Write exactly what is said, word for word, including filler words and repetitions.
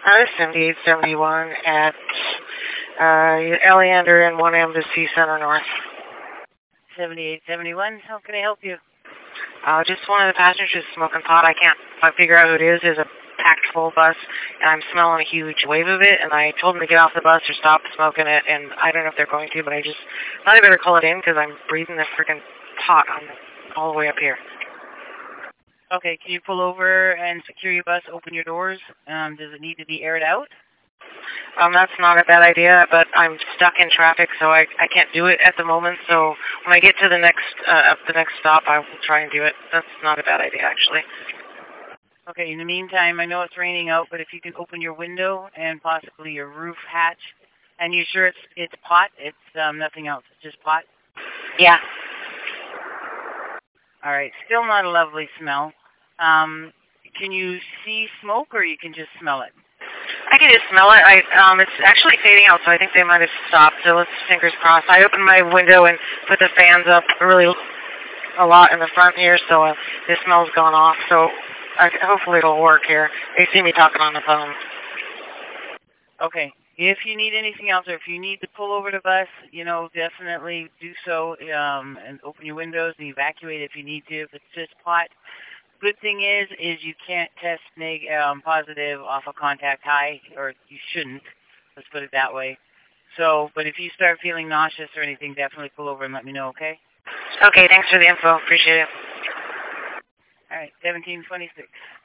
I was seventy-eight seventy-one at uh, Eleander and one Embassy Center North. seventy-eight seventy-one, how can I help you? Uh, just one of the passengers is smoking pot. I can't I figure out who it is. There's a packed full bus, and I'm smelling a huge wave of it, and I told them to get off the bus or stop smoking it, and I don't know if they're going to, but I just thought I better call it in because I'm breathing the freaking pot on all the way up here. Okay, can you pull over and secure your bus, open your doors? Um, does it need to be aired out? Um, that's not a bad idea, but I'm stuck in traffic, so I I can't do it at the moment. So when I get to the next uh, the next stop, I will try and do it. That's not a bad idea, actually. Okay, in the meantime, I know it's raining out, but if you can open your window and possibly your roof hatch, and you sure it's it's pot? It's um, nothing else. It's just pot? Yeah. All right. Still not a lovely smell. Um, can you see smoke, or you can just smell it? I can just smell it. I um, it's actually fading out, so I think they might have stopped. So let's fingers crossed. I opened my window and put the fans up really a lot in the front here, so uh, the smell's gone off. So I, hopefully it'll work here. They see me talking on the phone. Okay. If you need anything else, or if you need to pull over the bus, you know, definitely do so, um, and open your windows and evacuate if you need to. If it's just pot. Good thing is, is you can't test neg um, positive off a contact high, or you shouldn't. Let's put it that way. So, but if you start feeling nauseous or anything, definitely pull over and let me know, okay? Okay, thanks for the info. Appreciate it. All right, seventeen twenty-six.